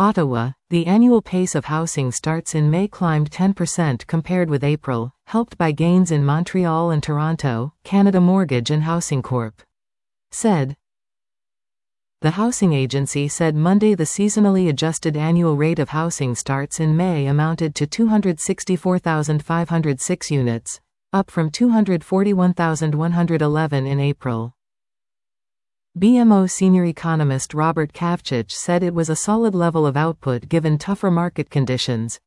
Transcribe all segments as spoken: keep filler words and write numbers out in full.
Ottawa, the annual pace of housing starts in May climbed ten percent compared with April, helped by gains in Montreal and Toronto, Canada Mortgage and Housing Corp said. The housing agency said Monday the seasonally adjusted annual rate of housing starts in May amounted to two hundred sixty-four thousand five hundred six units, up from two hundred forty-one thousand one hundred eleven in April. B M O senior economist Robert Kavcic said it was a solid level of output given tougher market conditions.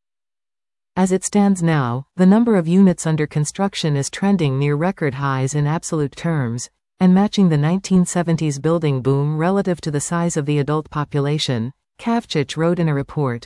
As it stands now, the number of units under construction is trending near record highs in absolute terms, and matching the nineteen seventies building boom relative to the size of the adult population, Kavcic wrote in a report.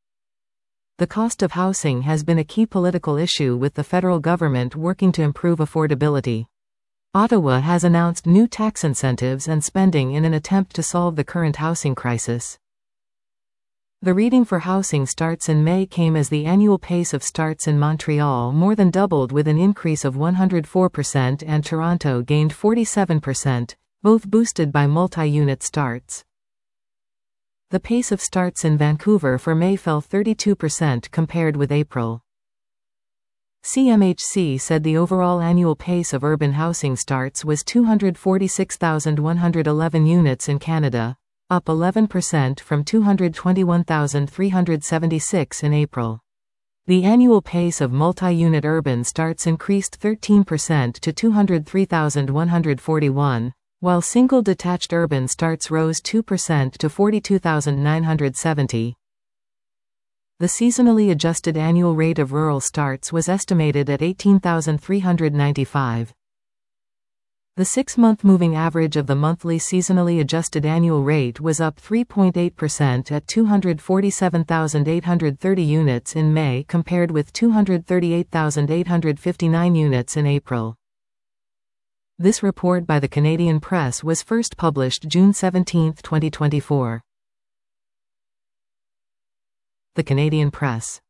The cost of housing has been a key political issue with the federal government working to improve affordability. Ottawa has announced new tax incentives and spending in an attempt to solve the current housing crisis. The reading for housing starts in May came as the annual pace of starts in Montreal more than doubled with an increase of one hundred four percent and Toronto gained forty-seven percent, both boosted by multi-unit starts. The pace of starts in Vancouver for May fell thirty-two percent compared with April. C M H C said the overall annual pace of urban housing starts was two hundred forty-six thousand one hundred eleven units in Canada, up eleven percent from two hundred twenty-one thousand three hundred seventy-six in April. The annual pace of multi-unit urban starts increased thirteen percent to two hundred three thousand one hundred forty-one, while single detached urban starts rose two percent to forty-two thousand nine hundred seventy. The seasonally adjusted annual rate of rural starts was estimated at eighteen thousand three hundred ninety-five. The six-month moving average of the monthly seasonally adjusted annual rate was up three point eight percent at two hundred forty-seven thousand eight hundred thirty units in May compared with two hundred thirty-eight thousand eight hundred fifty-nine units in April. This report by the Canadian Press was first published June seventeenth, twenty twenty-four. The Canadian Press.